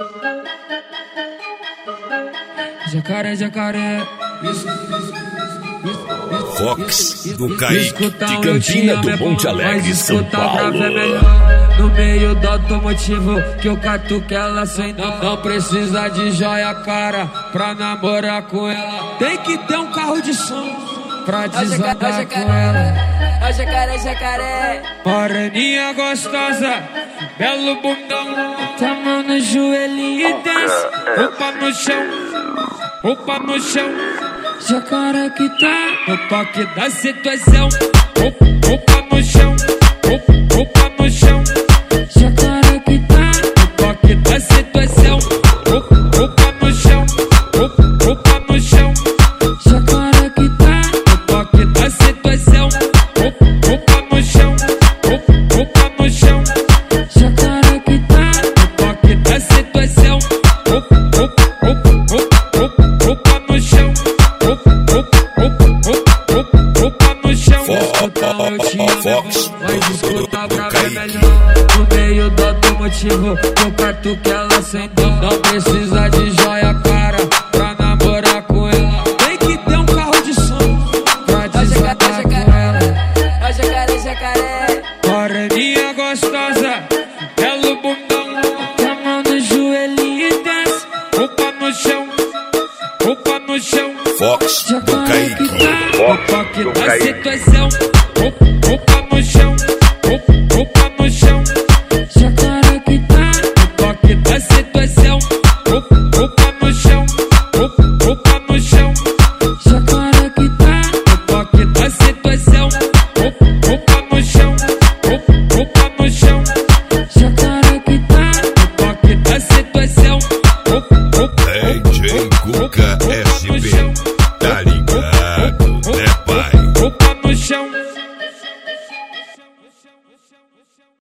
Jacaré, jacaré. Fox do Kaique, de Campina do Monte Alegre, São Paulo. No meio do automotivo que eu catuque ela sem não precisa de joia cara pra namorar com ela. Tem que ter um carro de som pra desandar com ela. Ó jacaré, jacaré. Moreninha gostosa, belo bundão. Tá mão no joelhinho e desce. Roupa no chão, roupa no chão. Jacaré que tá no toque da situação. Roupa no chão, roupa no chão. Jacaré que tá no toque da situação. Roupa no chão, roupa no chão. Jacaré que tá no toque da situação. Roupa no chão, roupa no chão. Jacaré que tá no toque da situação. Roupa no chão. Roupa no chão. Fox do Kaique. No meio do automotivo eu catuque ela sem dó. Não precisa de joia cara pra namorar com ela. Tem que ter um carro de som pra desandar com ela. Ó jacaré, jacaré. Moreninha gostosa, belo bundão. Tá mão no joelhinho e desce. Roupa no chão, roupa no chão. Fox do Kaique. No toque da situação. Roupa no chão, roupa no chão. Jacaré que tá no toque da situação. Roupa no chão, roupa no chão. Jacaré que tá no toque da situação. Roupa no chão, roupa no chão. Jacaré que tá no toque da situação. DJ Cuca SP, tá ligado, né pai? Roupa no chão.